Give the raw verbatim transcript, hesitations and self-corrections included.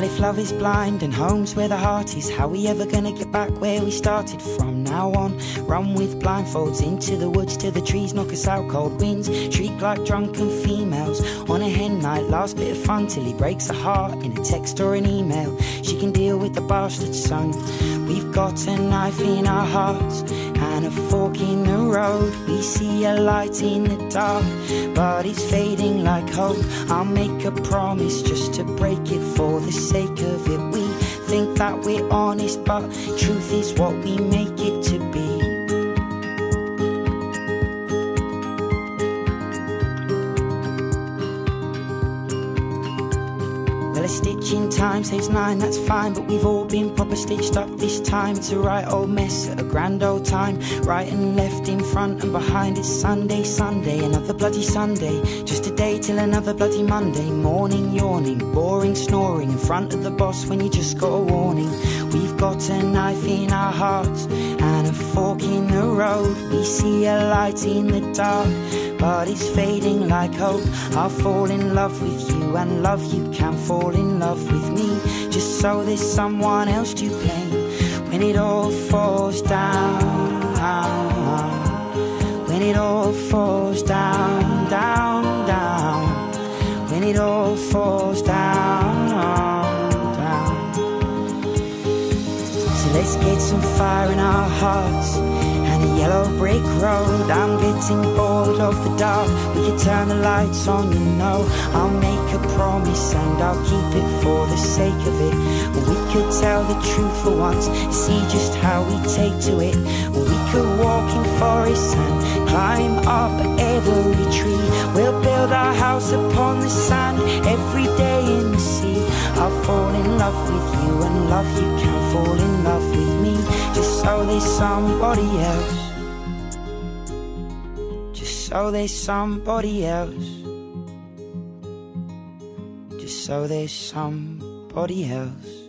Well, if love is blind and home's where the heart is, how we ever gonna get back where we started from now on? Run with blindfolds into the woods till the trees knock us out. Cold winds shriek like drunken females on a hen night. Last bit of fun till he breaks her heart in a text or an email. She can deal with the bastard son. We've got a knife in our hearts and a fork in the road. We see a light in the dark, but it's fading like hope. I'll make a promise just to break it for the sake of it. We think that we're honest, but truth is what we make it to be. Well, a stitch in time saves nine, that's fine, but we've all been proper stitched up this time. It's a right old mess at a grand old time. Right and left, in front and behind. It's Sunday, Sunday, another bloody Sunday. Just a day till another bloody Monday. Morning yawning, boring snoring in front of the boss when you just got a warning. We've got a knife in our hearts and a fork in the road. We see a light in the dark, but it's fading like hope. I'll fall in love with you and love you can fall in love with me, just so there's someone else to blame when it all falls down. When it all falls down, down, down. When it all falls down, down. So let's get some fire in our hearts and a yellow brick road. I'm getting bored of the dark. We could turn the lights on, you know. I'll make a promise and I'll keep it for the sake of it. We could tell the truth for once, see just how we take to it. We could walk in forests and climb up every tree. We'll build our house upon the sand every day in the sea. I'll fall in love with you and love you can fall in love with me, just so there's somebody else. Just so there's somebody else. Just so there's somebody else.